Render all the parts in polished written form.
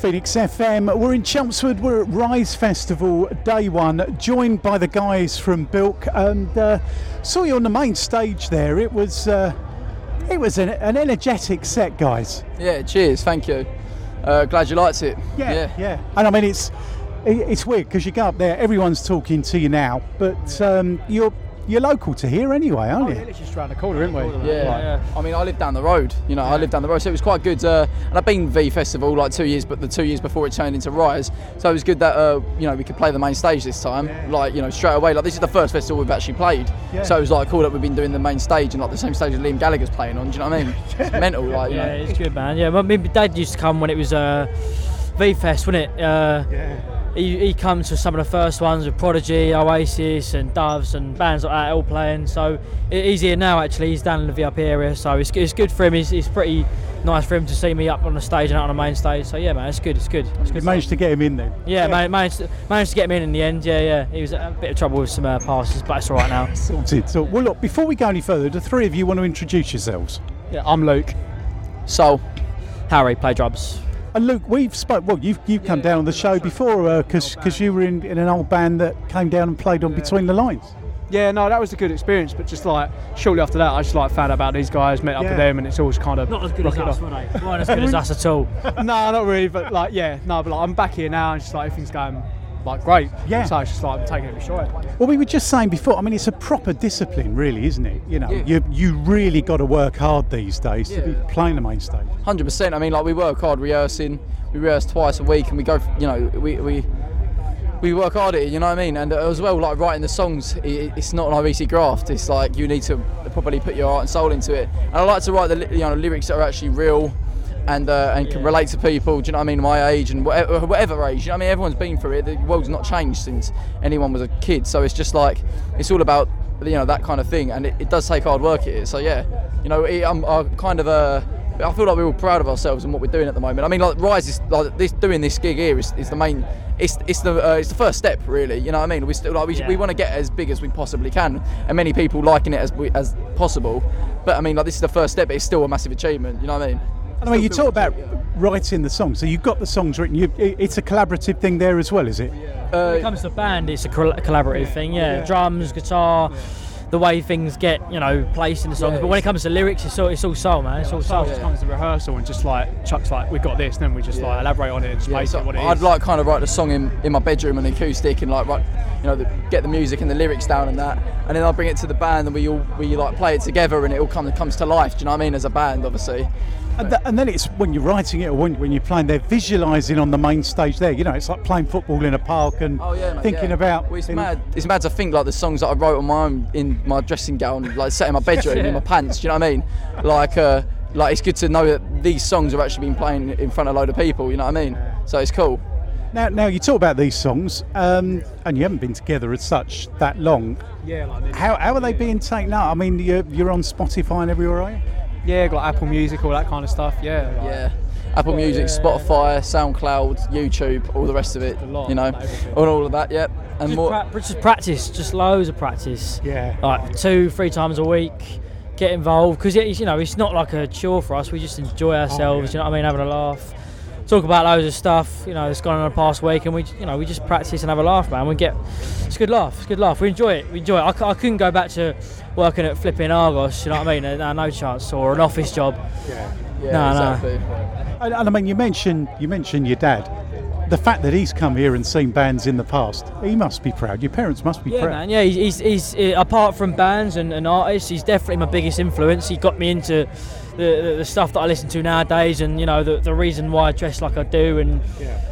Phoenix FM. We're in Chelmsford. We're at Rise Festival, day one, joined by the guys from Bilk, and saw you on the main stage there. It was an energetic set, guys. Yeah, cheers, thank you. Glad you liked it. Yeah. And I mean, it's weird because you go up there, everyone's talking to you now, but you're local to here anyway, aren't you? Yeah, literally just around the corner, aren't we? Yeah. I mean, I live down the road. I live down the road, so it was quite good. And I've been V Festival like 2 years, but the 2 years before it turned into Rise, so it was good that we could play the main stage this time. Straight away. Like, this is the first festival we've actually played, so it was like cool that we've been doing the main stage and like the same stage that Liam Gallagher's playing on. Do you know what I mean? It's mental, like. Yeah, it's good, man. Yeah, my dad used to come when it was V Fest, wasn't it? He comes to some of the first ones with Prodigy, Oasis and Doves and bands like that all playing, so he's here now actually. He's down in the VIP area, so it's good for him. It's pretty nice for him to see me up on the stage and out on the main stage, so yeah man, it's good. You managed to get him in then? Yeah. Managed to get him in the end, yeah. He was a bit of trouble with some passes, but it's alright now. Sorted. So, well look, before we go any further, the three of you want to introduce yourselves? Yeah, I'm Luke. Soul. Harry, play drums. And Luke, we've spoke. Well, you've come down on the show before because you were in an old band that came down and played on Between the Lines. Yeah, no, that was a good experience. But just like shortly after that, I just like found out about these guys, met up with them, and it's always kind of not as good as us, were they? They weren't as good as us at all. No, not really. But like, but like, I'm back here now, and just like everything's going like great. Yeah. So it's just like I'm taking it for sure. Well, we were just saying before. I mean, it's a proper discipline, really, isn't it? You really got to work hard these days to be playing the main stage. 100%. I mean, like, we work hard rehearsing. We rehearse twice a week, and we go. We work hard at it. You know what I mean? And as well, like writing the songs, it's not an easy graft. It's like you need to properly put your heart and soul into it. And I like to write the lyrics that are actually real and can relate to people. Do you know what I mean? My age and whatever age. You know what I mean? Everyone's been through it. The world's not changed since anyone was a kid. So it's just like it's all about that kind of thing. And it does take hard work at it. So yeah, I'm kind of I feel like we're all proud of ourselves and what we're doing at the moment. I mean, like Rise is like doing this gig here is the main. It's the first step, really. You know what I mean? We still we want to get as big as we possibly can, and many people liking it as possible. But I mean, like, this is the first step. But it's still a massive achievement. You know what I mean? And I mean, you talk about writing the songs. So you've got the songs written. It's a collaborative thing there as well, is it? When it comes to band, it's a collaborative thing. Yeah, drums, guitar. The way things get, placed in the songs, but when it comes to lyrics, it's all soul, man. It's all soul. Just comes to rehearsal and just like Chuck's like, we've got this, and then we just like elaborate on it and just make it what it is. I'd like kind of write the song in my bedroom on acoustic and like get the music and the lyrics down and that, and then I'll bring it to the band and we like play it together and it all comes to life. Do you know what I mean? As a band, obviously. And then it's when you're writing it or when you're playing, they're visualising on the main stage there. It's like playing football in a park and thinking about. Well, it's mad to think like the songs that I wrote on my own in my dressing gown, like set in my bedroom in my pants. Do you know what I mean? Like it's good to know that these songs have actually been playing in front of a load of people. You know what I mean? So it's cool. Now you talk about these songs, and you haven't been together as such that long. Yeah. Like how are they being taken out? I mean, you're on Spotify and everywhere, are you? Yeah, got like Apple Music, all that kind of stuff. Yeah. Apple Music, Spotify, SoundCloud, YouTube, all the rest of it. All of that. Yeah. And just more. Just practice, just loads of practice. Yeah. Like 2-3 times a week. Get involved because it's not like a chore for us. We just enjoy ourselves. You know what I mean? Having a laugh. Talk about loads of stuff, that's gone on the past week, and we just practice and have a laugh, man. It's a good laugh. We enjoy it. I couldn't go back to working at flipping Argos, you know what I mean? No chance, or an office job. Yeah, exactly. No. And I mean, you mentioned your dad. The fact that he's come here and seen bands in the past, he must be proud. Your parents must be proud. Man. Yeah, he's apart from bands and artists, he's definitely my biggest influence. He got me into the stuff that I listen to nowadays, and the reason why I dress like I do, and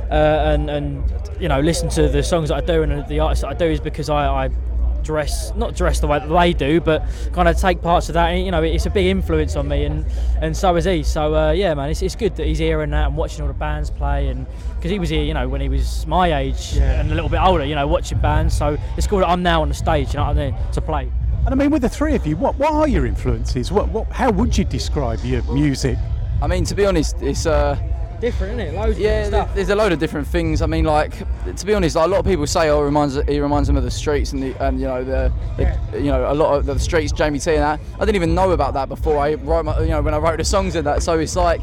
listen to the songs that I do and the artists that I do is because I not dress the way that they do, but kind of take parts of that. And, it's a big influence on me, and so is he. So man, it's good that he's here and that, and watching all the bands play, and because he was here, when he was my age and a little bit older, watching bands. So it's cool that I'm now on the stage, to play. And I mean, with the three of you, what are your influences? How would you describe your music? I mean, to be honest, it's different, isn't it? Loads of different stuff. There's a load of different things. I mean, like, to be honest, like, a lot of people say, he reminds them of the Streets and a lot of the Streets, Jamie T and that. I didn't even know about that before I wrote when I wrote the songs and that. So it's like,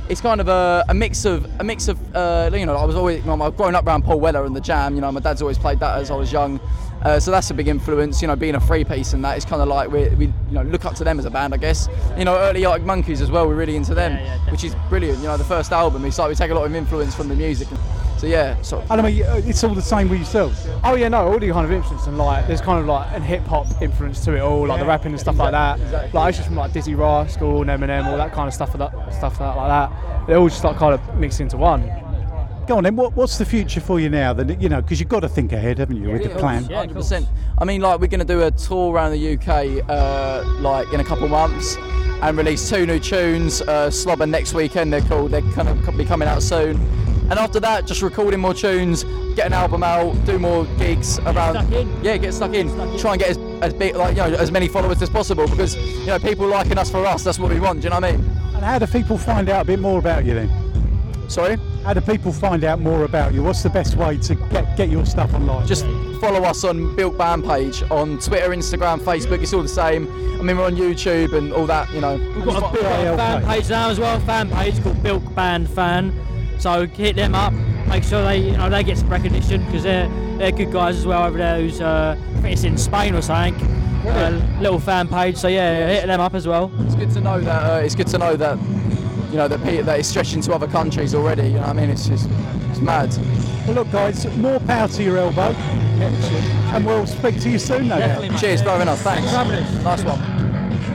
it's kind of a mix of you know, I was always, I've grown up around Paul Weller and the Jam, you know, my dad's always played that as I was young, so that's a big influence, you know, being a three piece and that, it's kind of like we you know, look up to them as a band, I guess. You know, early Arctic Monkeys as well, we're really into them, which is brilliant. You know, the first album, it's like we take a lot of influence from the music. So yeah, so. And I mean, it's all the same with yourselves. Oh yeah, no, all the kind of influence, and like there's kind of like a hip hop influence to it all, like the rapping and stuff like that. Like I just from like Dizzy Rascal and Eminem, all that kind of stuff, like that. They all just like kind of mixed into one. Go on then. What's the future for you now? Then, you know, because you've got to think ahead, haven't you, with the plan? Yeah, 100%. I mean, like we're going to do a tour around the UK, like in a couple of months, and release 2 new tunes. Slobber next weekend, they're called. They're kind of be coming out soon. And after that, just recording more tunes, get an album out, do more gigs around. Get stuck in. Try and get as big, like, you know, as many followers as possible, because, you know, people liking us for us. That's what we want. Do you know what I mean? And how do people find out a bit more about you then? Sorry? How do people find out more about you? What's the best way to get your stuff online? Just follow us on Bilk Band page on Twitter, Instagram, Facebook. It's all the same. I mean, we're on YouTube and all that. You know. We've got a fan page now as well. Fan page called Bilk Band Fan. So hit them up. Make sure they get some recognition, because they're good guys as well over there. Who's I think it's in Spain or something. Little fan page. So yeah, hit them up as well. It's good to know that. You know, that it's stretching to other countries already. You know what I mean? It's mad. Well, look, guys, more power to your elbow. And we'll speak to you soon, no doubt. Cheers, very enough. Thanks. Nice one.